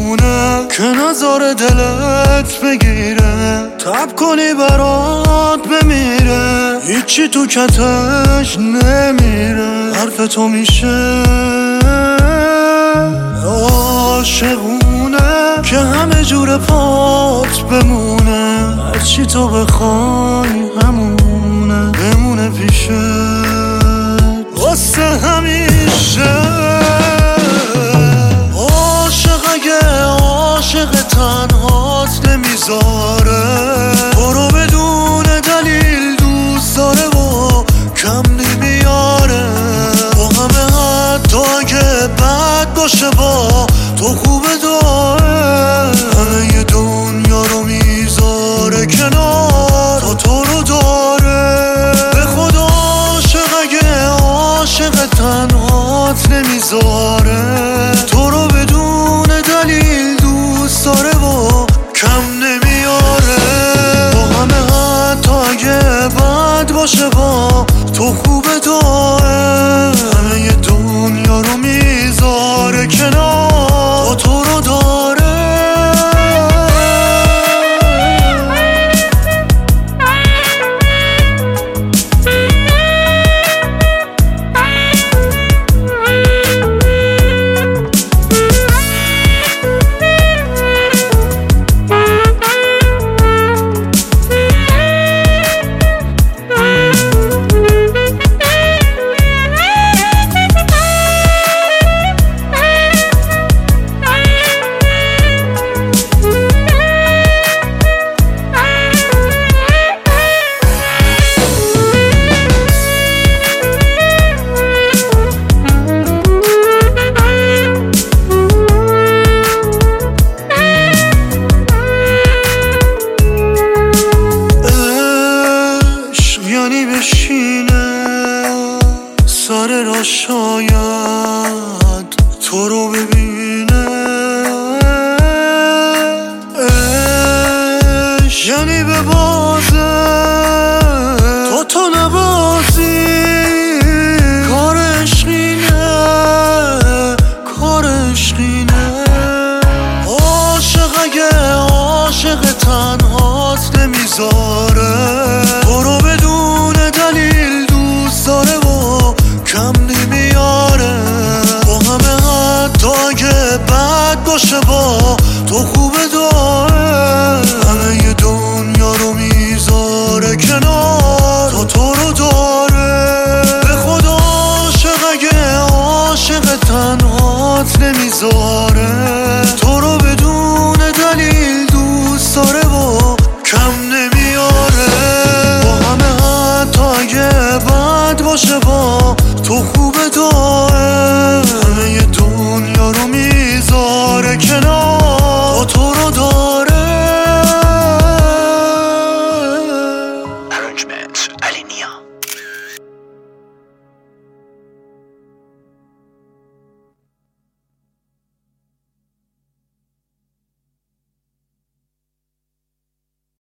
بمونه که نظر دلت بگیره، تب کنی برات بمیره، هیچی تو کتش نمیره، حرف تو میشه عاشقونه که همه جور پات بمونه، هرچی تو بخوای همونه بمونه پیشت واسه همیشه. عاشق اگه عاشق تنهات نمیذاره، تو رو بدون دلیل دوست داره و کم نمیاره، با همه حتی اگه بد باشه با تو خوبه داره، همه دنیا رو میذاره کنار تو رو داره. به خدا عاشق اگه عاشق تنهات نمیذاره، تو رو بدون دلیل دوست داره و کم نمیاره، با همه حتی اگه بد باشه با تو خوبه داره، همه دنیا رو میذاره کنار تو رو داره. بشینه سر را شاید تو رو ببینه، یعنی به بازه تو نبازی، کار عشقینه کار عشقینه. عاشق اگه عاشق تنهات نمیذاره، تو رو بدون دلیل دوست داره و کم نمیاره، با همه حتی اگه بد باشه با تو خوبه داره، همه دنیا رو میذاره کنار تو رو داره. به خدا عاشق اگه عاشق تنهات نمیذاره، تو رو بدون دلیل دوست داره و کم نمیاره، با همه حتی اگه بد باشه با تو خوبه داره.